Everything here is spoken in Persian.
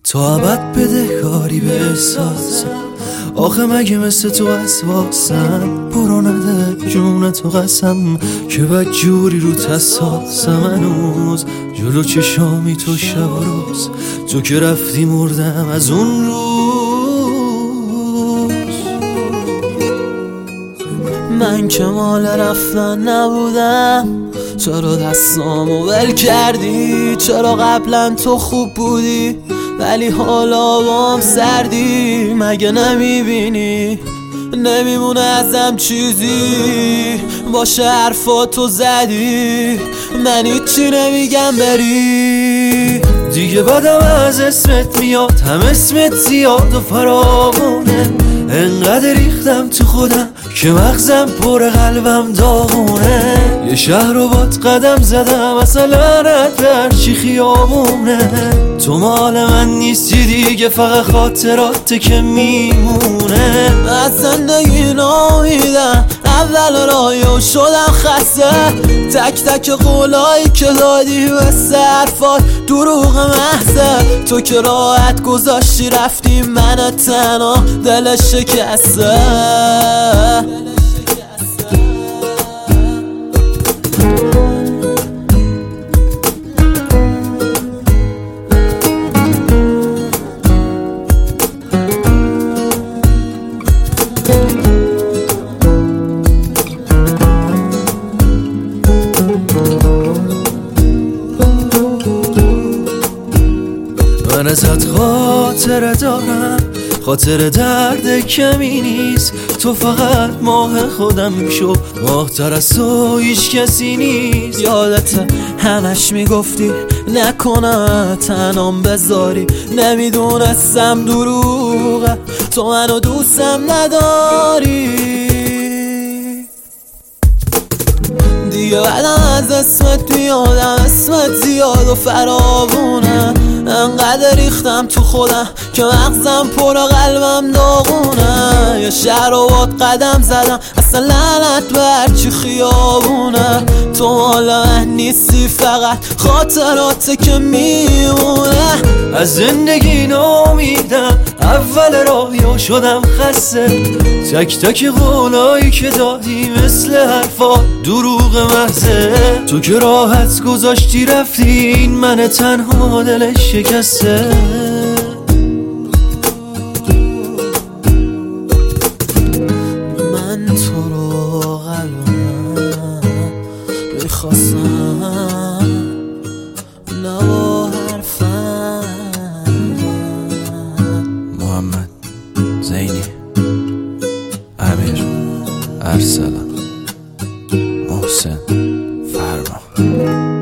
تا ابد بدهکاری به احساسم. آخه مگه مثل تو وسواسم؟ برو نده جون تو قسم که بد جوری رو تساسم. هنوز جلو چشامی تو شب و روز، تو که رفتی مردم از اون روز. من که مال رفتن نبودم، چرا دستامو ول کردی؟ چرا قبلا تو خوب بودی ولی حالا بام سردی؟ مگه نمیبینی نمیمونه ازم چیزی؟ باشه حرفاتو زدی، من هیچی نمیگم بری. دیگه بدم از اسمت میاد، هم اسمت زیاد و فراوونه. انقدر ریختم تو خودم که مغزم پر قلبم داغونه. یه شهر رو باد قدم زدم اصلا رد برچی خیابونه. تو مال من نیستی دیگه، فقط خاطراته که میمونه. از زندگی نامیدم، اول راهیو شدم خسته. تک تک قولایی که دادی به حرفات دروغ محضه. تو که راحت گذاشتی رفتی، من تنها دل شکسته. من ازت خاطره دارم، خاطر درد کمی نیست. تو فقط ماه خودم شو، ماه تر از تو هیچ کسی نیست. یادت همش میگفتی نکنه تنام بذاری، نمیدونستم دروغه تو منو دوستم نداری. دیگه بعدم از اسمت میادم، اسمت زیاد و فراوونه. انقدر ریختم تو خودم که مغزم پر قلبم داغونه. یه شهر رو باد قدم زدم اصلا لعنت برچی خیابونه. تو مال من نیستی، فقط خاطراته که میمونه. از زندگی نامیدم، اول راهیو شدم خسته. تک تک قولایی که دادی مثل حرفا دروغ محضه. تو که راحت گذاشتی رفتی، این من تنها دلش شکسته. من تو رو قلبم میخواستم، نه با حرفم. محمد زینی، امیر ارسلان، محسن فرما.